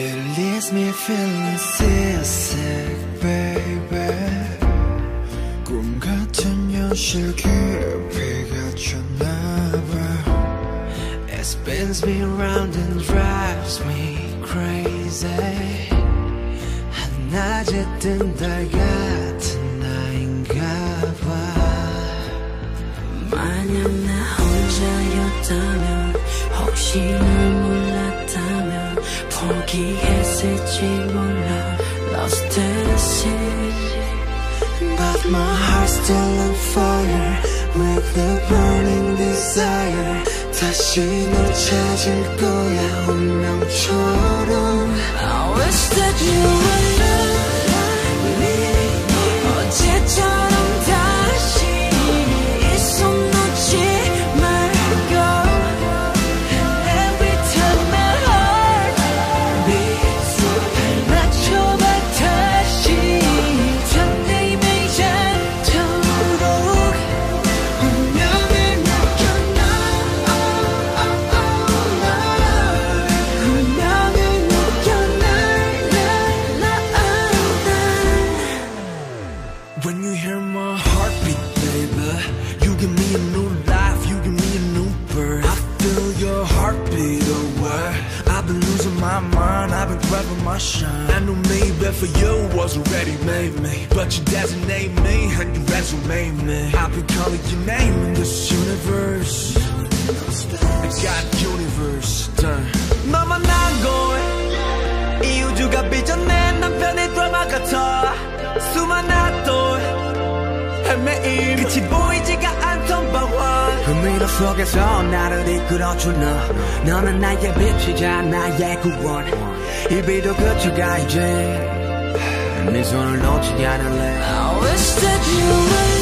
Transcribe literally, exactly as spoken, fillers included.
It leaves me feeling seasick, baby. 꿈 같은 현실 깊이 갇혔나봐. It spins me round and drives me crazy. 한낮에 뜬 달 같은 나인가봐. 만약 나 혼자였다면, 혹시 널 몰랐다면 포기했을지 몰라. Lost in the sea, but my heart's still on fire with a burning desire. 다시 널 찾을 거야 운명처럼. I wish that you were not like me. 어제처럼 다시 이 손 놓지 말고. And every time my heart beats, 발맞춰봐 다시. 설레임이 않도록 운명을 맡겨놔. 운명을 맡겨놔. When you hear my heartbeat, baby, you give me a new life, you give me a new birth. I feel your heartbeat away. I've been losing my mind, I've been grabbing my shine. I knew maybe for you was already made me, but you designate me and you resume me. I've been calling your name in this universe. I got universe done. 너만 난 걸, 이 우주가 빚어낸 남편의 드라마 같아. 수많은 또 헤매임, 끝이 보이지가 않던 방황. 그 미로 속에서 나를 이끌어준 너. 너는 나의 빛이자 나의 구원. 이 비도 그쳐가 이제 네 손을 놓지 않을래. I wish that you were